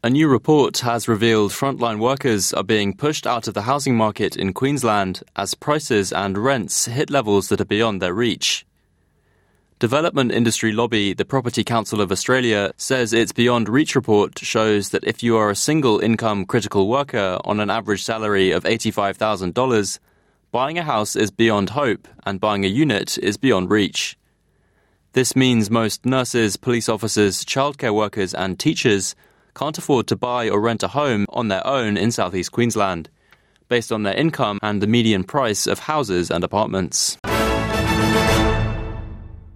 A new report has revealed frontline workers are being pushed out of the housing market in Queensland as prices and rents hit levels that are beyond their reach. Development industry lobby, the Property Council of Australia, says its Beyond Reach report shows that if you are a single-income critical worker on an average salary of $85,000, buying a house is beyond hope and buying a unit is beyond reach. This means most nurses, police officers, childcare workers and teachers can't afford to buy or rent a home on their own in southeast Queensland, based on their income and the median price of houses and apartments.